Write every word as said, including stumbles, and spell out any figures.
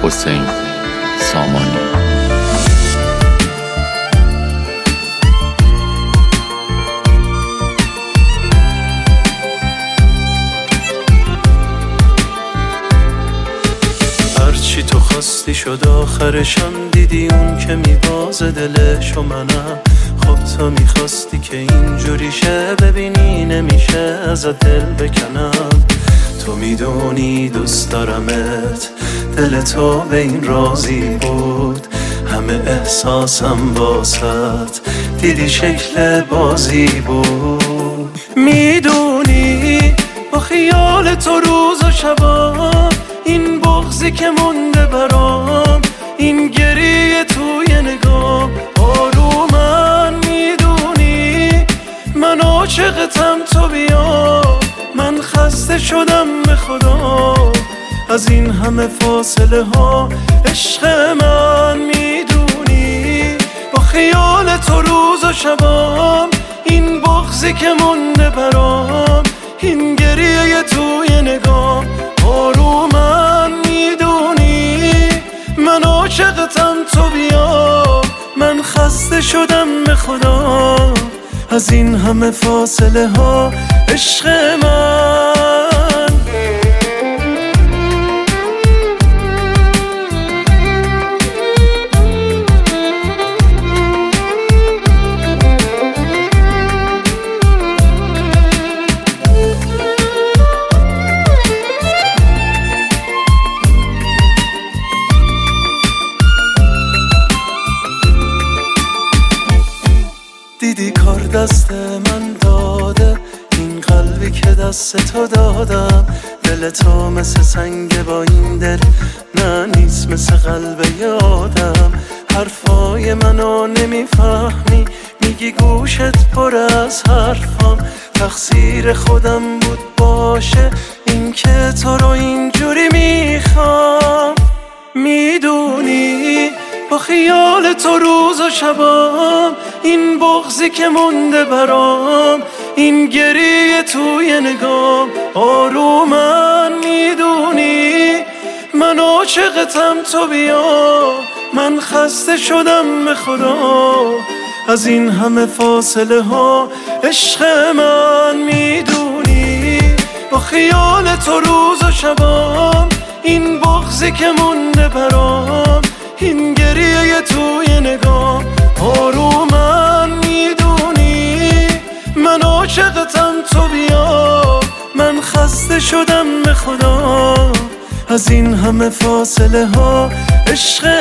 حسین سامانی. هرچی تو خواستی شد آخرشم، دیدی اون که میبازه دلش و منم. خب تو میخواستی که اینجوری شه، ببینی نمیشه ازت دل بکنم. تو میدونی دوست دارمت، دل تو به این راضی بود. همه احساسم واسط دیدی شکل بازی بود. میدونی با خیال تو روز و شبام، این بغضی که مونده برام، این گریه توی نگام آرومن. میدونی من عاشقتم، تو بیا، من خسته شدم به خدا از این همه فاصله ها. عشق من میدونی با خیال تو روز و شبام، این بغضی که مونده برام، این گریه توی نگام آرومن. میدونی من عاشقتم، تو بیا، من خسته شدم به خدا از این همه فاصله ها. عشق من دیدی کار دست من داده، این قلبی که دست تو دادم. دل تو مثل سنگ با این دل، نه نیست مثل قلب یادم. حرفای منو نمیفهمی، میگی گوشت پر از حرفام. تقصیر خودم بود باشه این که تو رو اینجوری میخوام. میدونی با خیال تو روز و شبام، این بغضی که مونده برام، این گریه توی نگام آرومن. میدونی من عاشقتم، تو بیا، من خسته شدم به خدا از این همه فاصله ها. عشق من میدونی با خیال تو روز و شبام، این بغضی که مونده برام، این گریه توی نگام آرومن. میدونی من عاشقتم، تو بیا، من خسته شدم به خدا از این همه فاصله ها. عشق